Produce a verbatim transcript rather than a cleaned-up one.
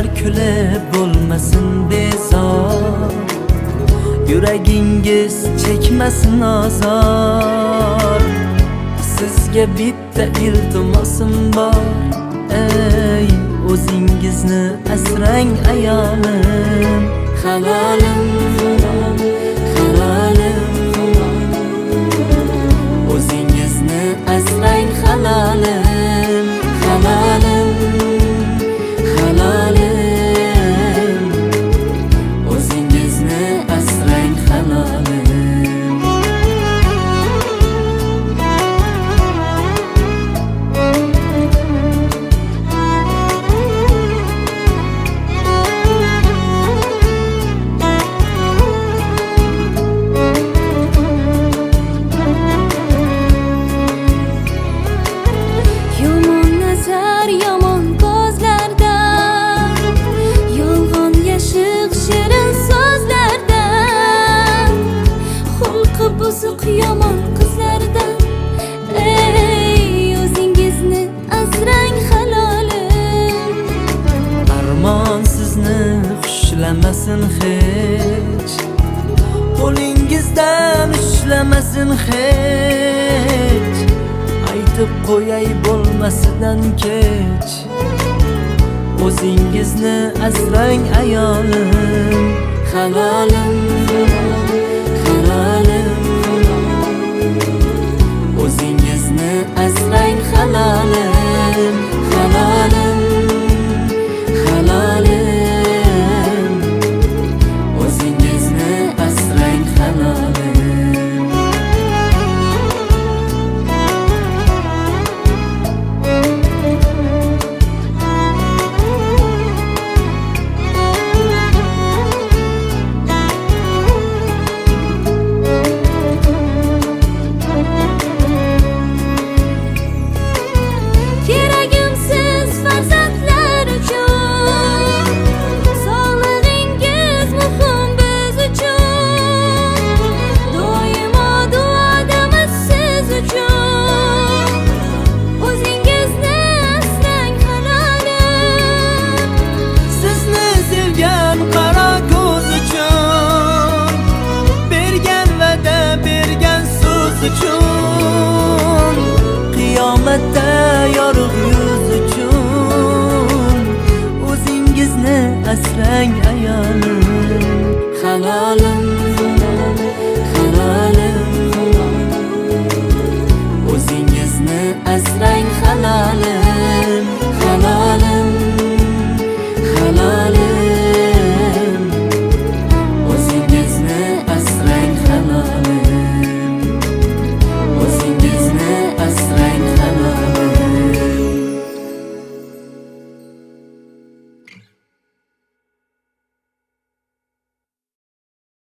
ko'zlar kulib bo'lmasin bezor, yuragingiz chekmasin azor. Sizga bitta iltimosim bor, ey o'zingizni asrang ayolim, halolim, halolim. O'zingizni asrang halolim, halolim, halolim. O'zingizni asrang halolim. Yomon qizlardan, ey o'zingizni asrang halolim. Armon sizni xushlamasin hech, qo'lingizdan ushlamasin hech. Aytib qo'yay bo'lmasidan kech, o'zingizni asrang ayolim, halolim, halolim. O'zingizni asrang halolim, halolim, halolim. O'zingizni asrang halolim. Uchun qiyomatda yorug' yuz uchun o'zingizni asrang ayolim, halolim, halolim. O'zingizni asrang